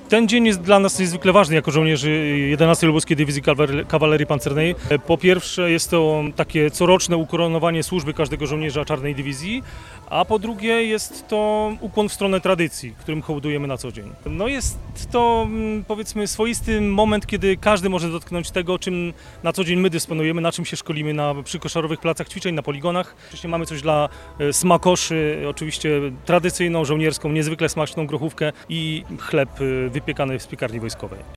Ten dzień jest dla nas niezwykle ważny jako żołnierzy 11. Lubuskiej Dywizji Kawalerii Pancernej. Po pierwsze jest to takie coroczne ukoronowanie służby każdego żołnierza Czarnej Dywizji, a po drugie jest to ukłon w stronę tradycji, którym hołdujemy na co dzień. No jest to powiedzmy swoisty moment, kiedy każdy może dotknąć tego, czym na co dzień my dysponujemy, na czym się szkolimy przy koszarowych placach ćwiczeń, na poligonach. Oczywiście mamy coś dla smakoszy, oczywiście tradycyjną, żołnierską, niezwykle smaczną grochówkę i chleb wypiekany w piekarni wojskowej.